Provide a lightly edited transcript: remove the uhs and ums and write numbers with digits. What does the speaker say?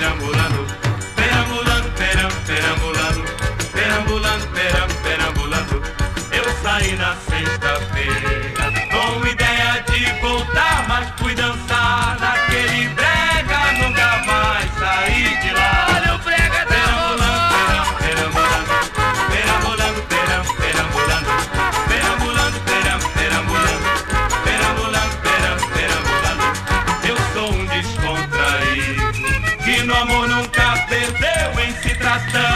perambulando, perambulando, perambulando, perambulando, perambulando. Eu saí na sexta-feira com ideia de voltar, mas fui dançar naquele brega, nunca mais saí de lá. Olha o brega da Perambulando, perambulando, perambulando, perambulando, perambulando, perambulando, perambulando, perambulando. Eu sou um descontraído que no amor nunca perdeu em se tratando